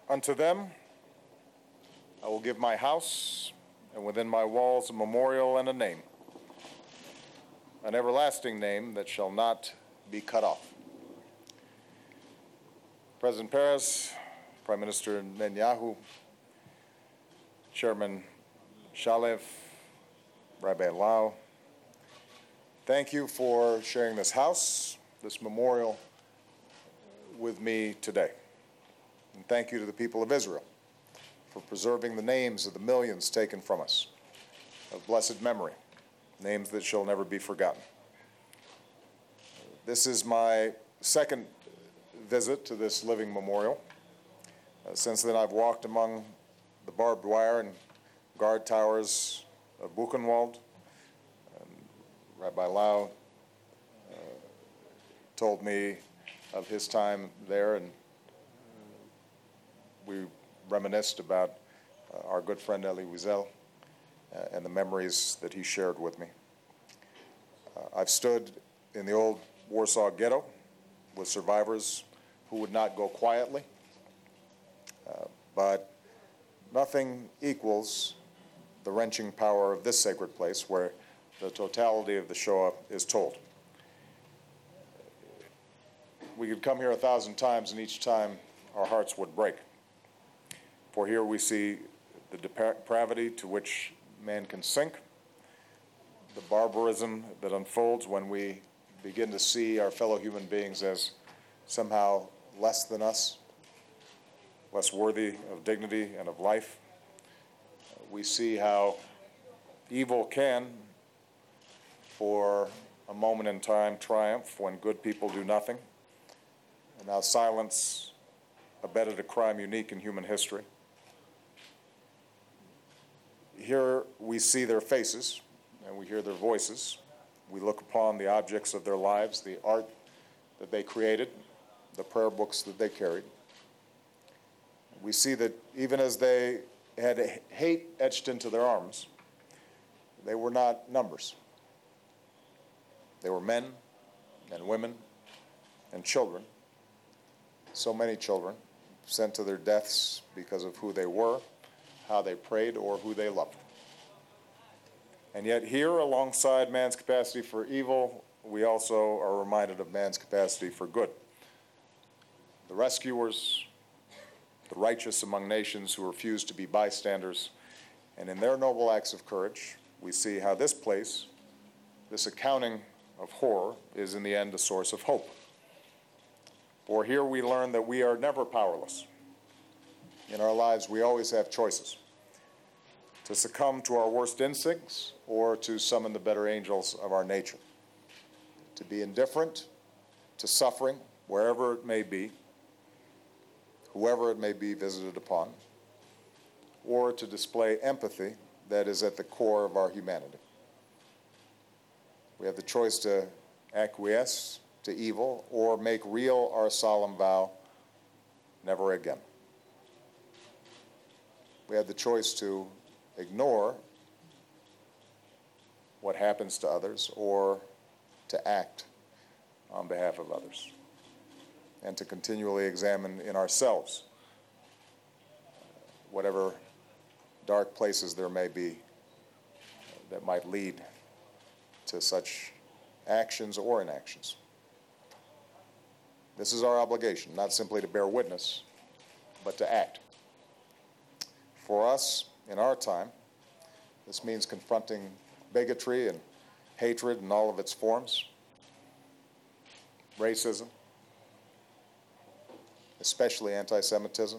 Unto them I will give my house, and within my walls a memorial and a name, an everlasting name that shall not be cut off. President Peres, Prime Minister Netanyahu, Chairman Shalev, Rabbi Lau, thank you for sharing this house, this memorial with me today. And thank you to the people of Israel for preserving the names of the millions taken from us, of blessed memory, names that shall never be forgotten. This is my second visit to this living memorial. Since then, I've walked among the barbed wire and guard towers of Buchenwald. Rabbi Lau told me of his time there, and we reminisced about our good friend Elie Wiesel and the memories that he shared with me. I've stood in the old Warsaw Ghetto with survivors who would not go quietly, but nothing equals the wrenching power of this sacred place where the totality of the Shoah is told. We could come here 1,000 times, and each time our hearts would break. For here we see the depravity to which man can sink, the barbarism that unfolds when we begin to see our fellow human beings as somehow less than us, less worthy of dignity and of life. We see how evil can, for a moment in time, triumph when good people do nothing, and how silence abetted a crime unique in human history. Here we see their faces, and we hear their voices. We look upon the objects of their lives, the art that they created, the prayer books that they carried. We see that even as they had hate etched into their arms, they were not numbers. They were men and women and children, so many children, sent to their deaths because of who they were, how they prayed, or who they loved. And yet here, alongside man's capacity for evil, we also are reminded of man's capacity for good. The rescuers, the righteous among nations who refuse to be bystanders, and in their noble acts of courage, we see how this place, this accounting of horror, is in the end a source of hope. For here we learn that we are never powerless. In our lives, we always have choices: to succumb to our worst instincts or to summon the better angels of our nature, to be indifferent to suffering wherever it may be, whoever it may be visited upon, or to display empathy that is at the core of our humanity. We have the choice to acquiesce to evil or make real our solemn vow, never again. We have the choice to ignore what happens to others or to act on behalf of others, and to continually examine in ourselves whatever dark places there may be that might lead to such actions or inactions. This is our obligation, not simply to bear witness, but to act. For us, in our time, this means confronting bigotry and hatred in all of its forms, racism, especially anti-Semitism.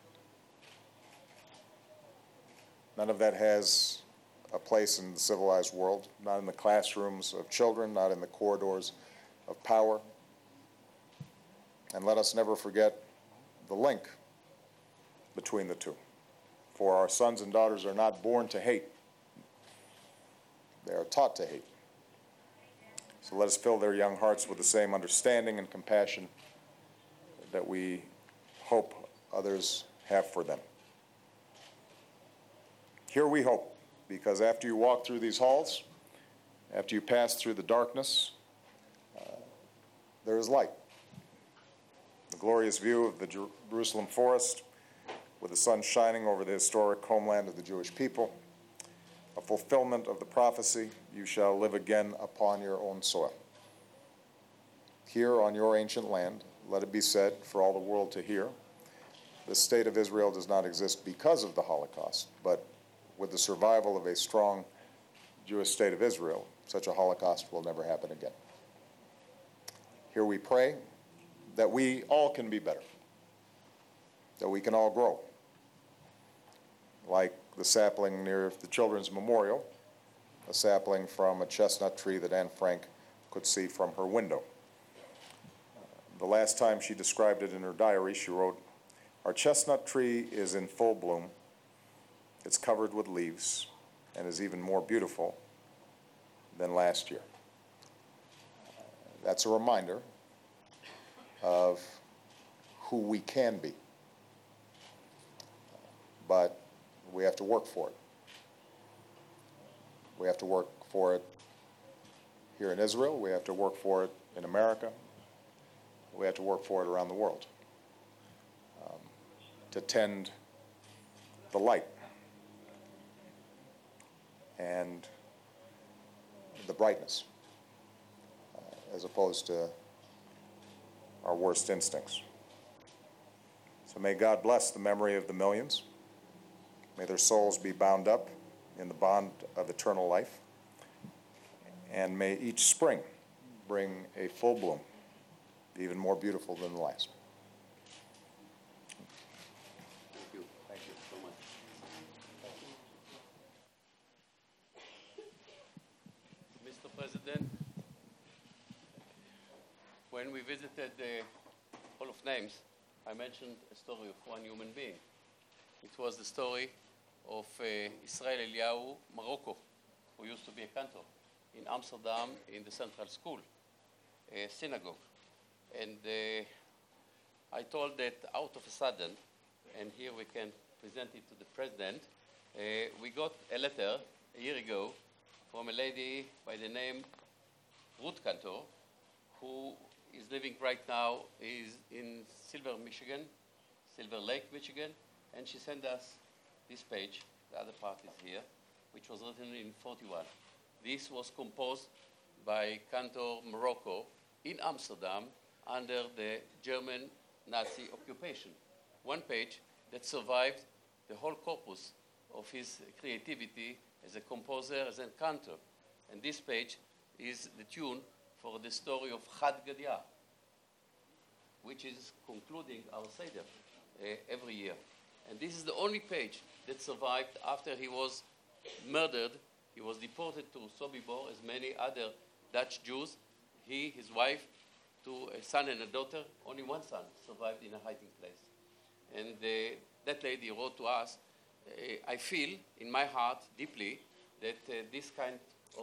None of that has a place in the civilized world, not in the classrooms of children, not in the corridors of power. And let us never forget the link between the two. For our sons and daughters are not born to hate. They are taught to hate. So let us fill their young hearts with the same understanding and compassion that we hope others have for them. Here we hope, because after you walk through these halls, after you pass through the darkness, there is light. The glorious view of the Jerusalem forest with the sun shining over the historic homeland of the Jewish people, a fulfillment of the prophecy, you shall live again upon your own soil. Here on your ancient land, let it be said for all the world to hear, the state of Israel does not exist because of the Holocaust, but with the survival of a strong Jewish state of Israel, such a Holocaust will never happen again. Here we pray that we all can be better, that we can all grow. Like the sapling near the Children's Memorial, a sapling from a chestnut tree that Anne Frank could see from her window. The last time she described it in her diary, she wrote, "Our chestnut tree is in full bloom. It's covered with leaves and is even more beautiful than last year." That's a reminder of who we can be. But we have to work for it. We have to work for it here in Israel. We have to work for it in America. We have to work for it around the world to tend the light and the brightness as opposed to our worst instincts. So may God bless the memory of the millions. May their souls be bound up in the bond of eternal life. And may each spring bring a full bloom, even more beautiful than the last. Thank you. Thank you so much. Mr. President, when we visited the Hall of Names, I mentioned a story of one human being. It was the story of Israel Eliyahu Morocco, who used to be a cantor in Amsterdam in the Central School synagogue. And I told that out of a sudden, and here we can present it to the president, we got a letter a year ago from a lady by the name Ruth Cantor, who is living right now is in Silver Lake, Michigan, and she sent us this page, the other part is here, which was written in 41. This was composed by Cantor Morocco in Amsterdam under the German Nazi occupation. One page that survived the whole corpus of his creativity as a composer, as a cantor. And this page is the tune for the story of Chad Gadya, which is concluding our Seder every year. And this is the only page that survived after he was murdered. He was deported to Sobibor, as many other Dutch Jews. He, his wife, to a son and a daughter. Only one son survived in a hiding place. And that lady wrote to us, I feel in my heart deeply that this kind of,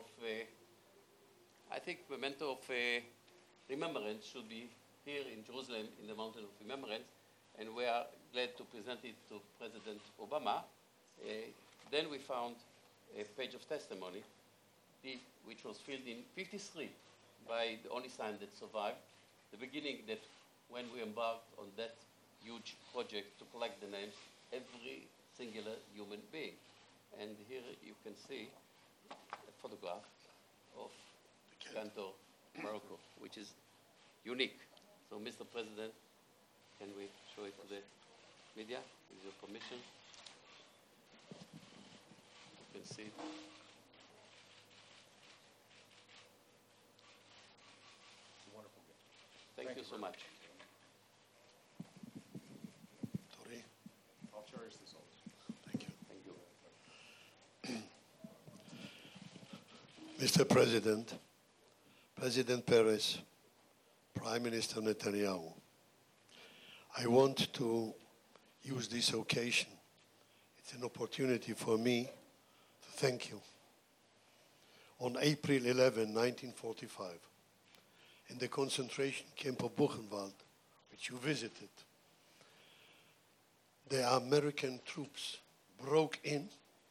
I think, memento of remembrance should be here in Jerusalem in the Mountain of Remembrance, and we are glad to present it to President Obama. Then we found a page of testimony, which was filled in 53 by the only son that survived, the beginning that when we embarked on that huge project to collect the names, every singular human being. And here you can see a photograph of Cantor Morocco, which is unique. So, Mr. President, can we show it to the media with your permission? You can see it. It's a wonderful gift. Thank you so much. Sorry. I'll cherish this always. Thank you. Thank you. Mr. President, President Peres, Prime Minister Netanyahu, I want to use this occasion. It's an opportunity for me to thank you. On April 11, 1945, in the concentration camp of Buchenwald, which you visited, the American troops broke in,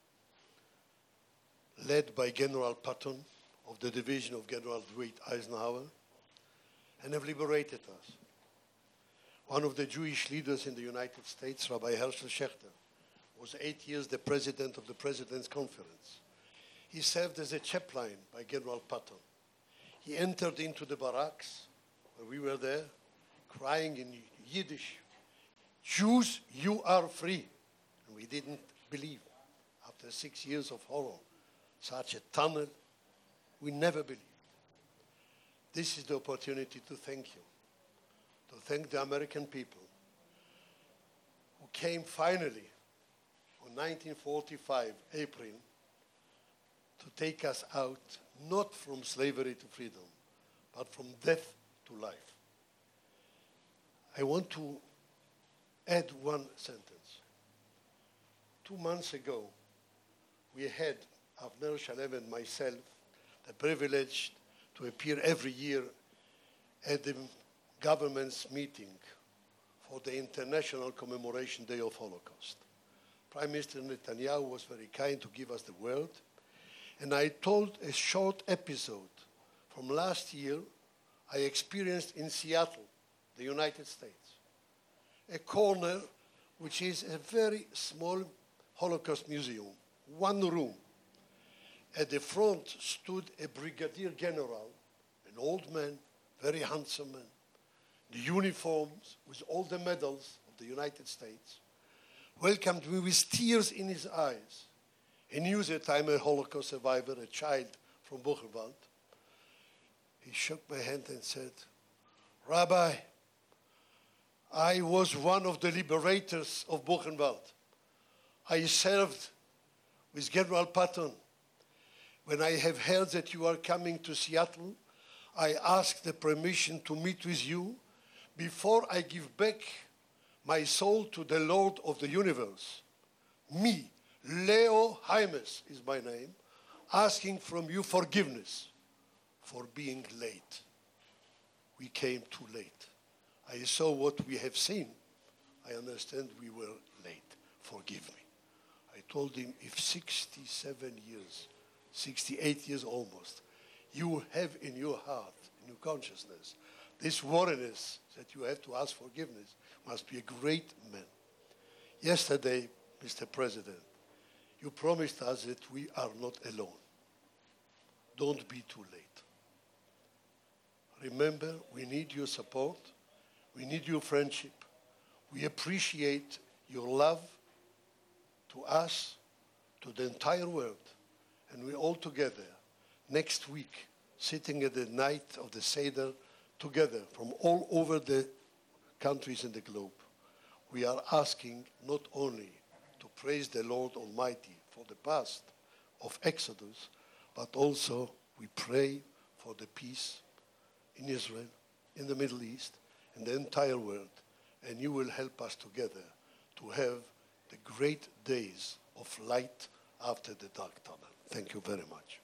led by General Patton of the division of General Dwight Eisenhower, and have liberated us. One of the Jewish leaders in the United States, Rabbi Herschel Schachter, was 8 years the president of the President's Conference. He served as a chaplain by General Patton. He entered into the barracks where we were there, crying in Yiddish, "Jews, you are free." And we didn't believe. After 6 years of horror, such a tunnel, we never believed. This is the opportunity to thank you, to thank the American people who came finally on 1945, April, to take us out, not from slavery to freedom, but from death to life. I want to add one sentence. 2 months ago, we had, Avner Shalem and myself, the privilege to appear every year at the government's meeting for the International Commemoration Day of Holocaust. Prime Minister Netanyahu was very kind to give us the word, and I told a short episode from last year I experienced in Seattle, the United States, a corner which is a very small Holocaust museum, one room. At the front stood a brigadier general, an old man, very handsome man, the uniforms with all the medals of the United States, welcomed me with tears in his eyes. He knew that I'm a Holocaust survivor, a child from Buchenwald. He shook my hand and said, "Rabbi, I was one of the liberators of Buchenwald. I served with General Patton. When I have heard that you are coming to Seattle, I asked the permission to meet with you before I give back my soul to the Lord of the universe. Me, Leo Jaimes is my name, asking from you forgiveness for being late. We came too late. I saw what we have seen. I understand we were late. Forgive me." I told him, if 67 years, 68 years almost, you have in your heart, in your consciousness, this worthiness that you have to ask forgiveness, must be a great man. Yesterday, Mr. President, you promised us that we are not alone. Don't be too late. Remember, we need your support. We need your friendship. We appreciate your love to us, to the entire world. And we're all together next week, sitting at the night of the Seder together from all over the countries in the globe. We are asking not only to praise the Lord Almighty for the past of Exodus, but also we pray for the peace in Israel, in the Middle East, in the entire world. And you will help us together to have the great days of light after the dark tunnel. Thank you very much.